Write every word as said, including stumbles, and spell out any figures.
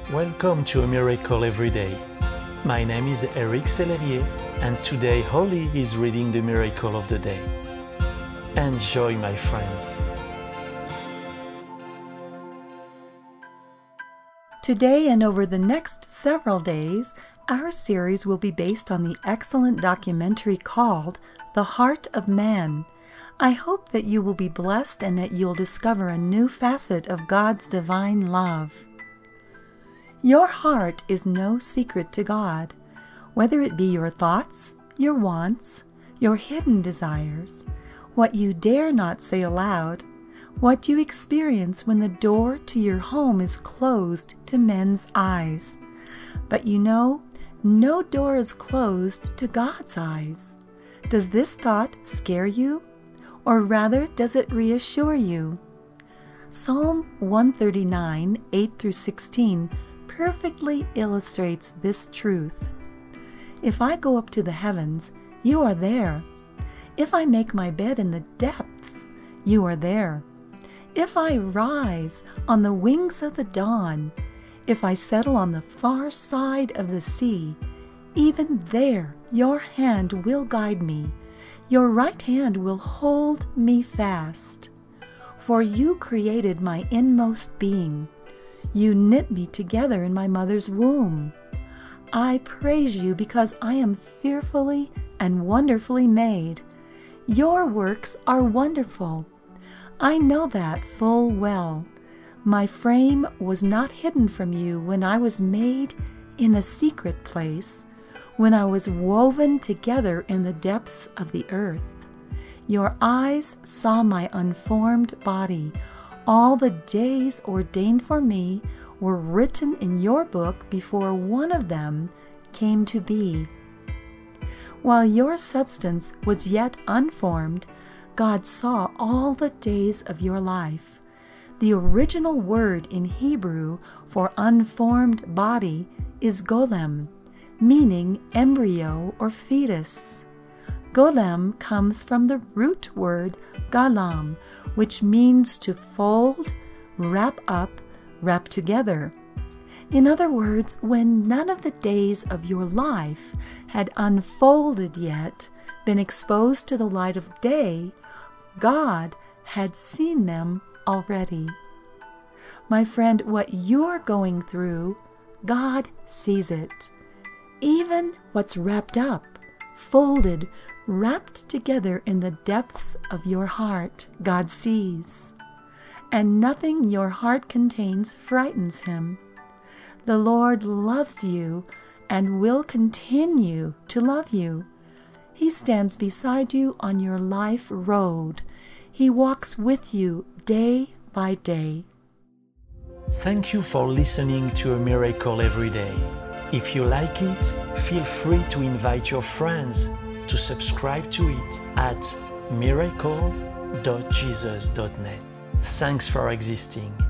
Welcome to A Miracle Every Day. My name is Eric Sellerier, and today Holly is reading the Miracle of the Day. Enjoy, my friend. Today and over the next several days, our series will be based on the excellent documentary called The Heart of Man. I hope that you will be blessed and that you'll discover a new facet of God's divine love. Your heart is no secret to God, whether it be your thoughts, your wants, your hidden desires, what you dare not say aloud, what you experience when the door to your home is closed to men's eyes. But you know, no door is closed to God's eyes. Does this thought scare you? Or rather, does it reassure you? Psalm one thirty-nine, eight through sixteen perfectly illustrates this truth. If I go up to the heavens, you are there. If I make my bed in the depths, you are there. If I rise on the wings of the dawn, if I settle on the far side of the sea, even there your hand will guide me. Your right hand will hold me fast. For you created my inmost being. You knit me together in my mother's womb. I praise you because I am fearfully and wonderfully made. Your works are wonderful. I know that full well. My frame was not hidden from you when I was made in a secret place, when I was woven together in the depths of the earth. Your eyes saw my unformed body. All the days ordained for me were written in your book before one of them came to be. While your substance was yet unformed, God saw all the days of your life. The original word in Hebrew for unformed body is golem, meaning embryo or fetus. Golem comes from the root word galam, which means to fold, wrap up, wrap together. In other words, when none of the days of your life had unfolded yet, been exposed to the light of day, God had seen them already. My friend, what you're going through, God sees it. Even what's wrapped up, folded, wrapped together in the depths of your heart, God sees. And nothing your heart contains frightens Him. The Lord loves you and will continue to love you. He stands beside you on your life road. He walks with you day by day. Thank you for listening to A Miracle Every Day. If you like it, feel free to invite your friends to subscribe to it at miracle dot jesus dot net. Thanks for existing.